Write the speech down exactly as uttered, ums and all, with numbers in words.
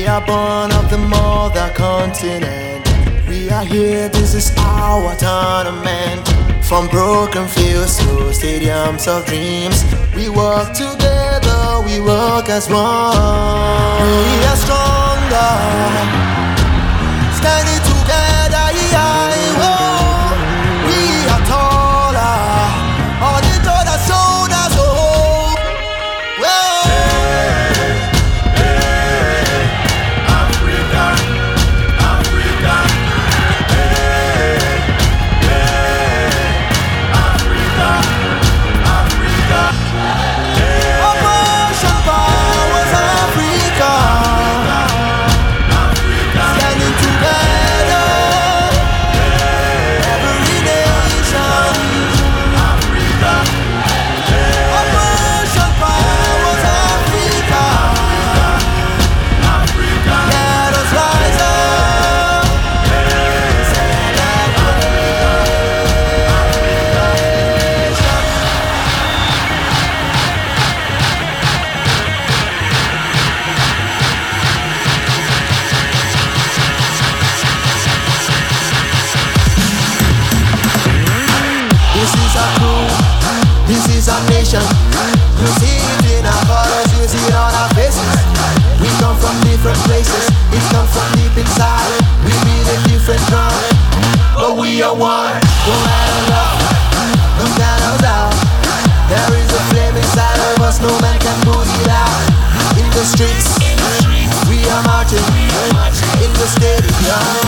are born of the mother continent. We are here, this is our tournament. From broken fields to stadiums of dreams, we work together, we work as one. We are stronger, standing together, yeah, oh. We are taller, on each other's shoulders, oh. Well, this is our nation. You see it in our colors, you see it on our faces. We come from different places, it comes from deep inside. We beat a different drum, but we are one. No matter love, no matter doubt, there is a flame inside of us, no man can put it out. In the streets, we are marching. In the stadium,